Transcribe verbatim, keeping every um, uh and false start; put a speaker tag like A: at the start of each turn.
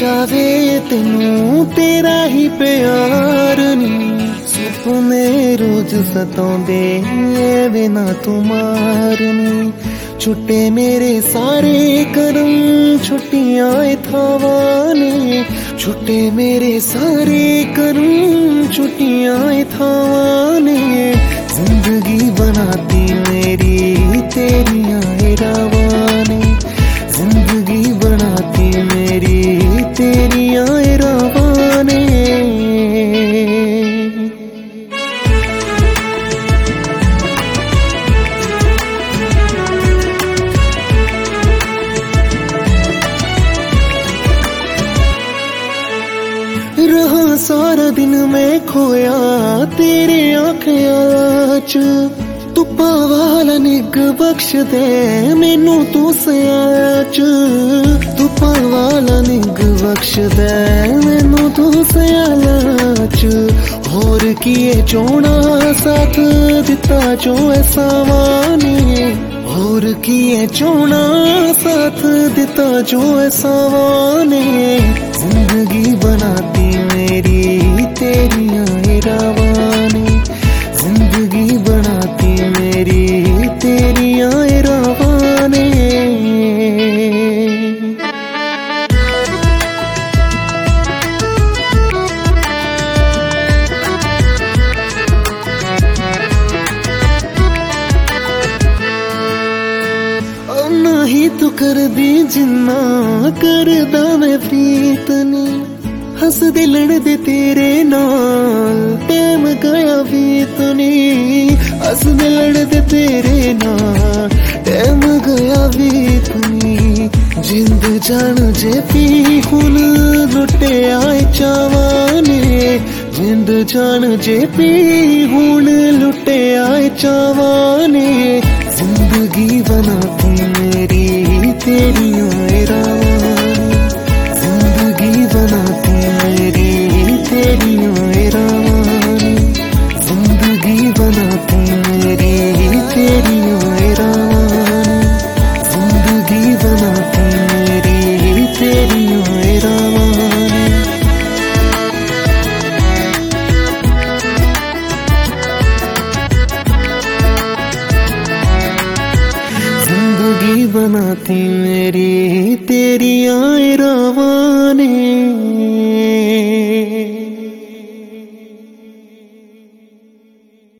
A: जावे तेनू तेरा ही प्यार नी। सुपने रोज सताउंदे बिना तू मारनी। छुट्टे मेरे सारे करम छुट्टियां थावां ने। छुट्टे मेरे सारे करम छुट्टियां थावां ने। जिंदगी बनाती मेरी तेरियां रावां ने। जिंदगी बनाती मेरी तेरियां रावां ने। रहा सारा दिन मैं खोया तेरे आँखियां च। तुप्पा वाला निग बख्श दे मैनू तू सयाच। तुप्पा वाला निग बख्श दे मैनू तू सयाच। होर किए चोना साथ दिता जो ऐसा वाने। होर किए चोना साथ दिता जो ऐसा वाने। जिंदगी बनाती मेरी तेरियां रावां ने। जिंदगी बनाती मेरी तेरियां रावां ने। नहीं तू कर दी जिन्ना करदा मैं प्रीत नी। हस दे लड़दे तेरे नाल टैम गया बीतनी। हस दे लड़दे तेरे नाल टैम गया बीतनी। जिंद जान जे पी हुन लुटे आए चावां ने। जिंद जान जे पी हुन लुटे आए चावां ने। जिंदगी बनाती मेरी तेरियां रावां ने। जिंदगी बनाती मेरी तेरियां रावां ने। जिंदगी बनाती मेरी तेरियां रावां ने। जिंदगी बनाती मेरी तेरियां रावां ने। जिंदगी बनाती मेरी तेरियां रावां ने।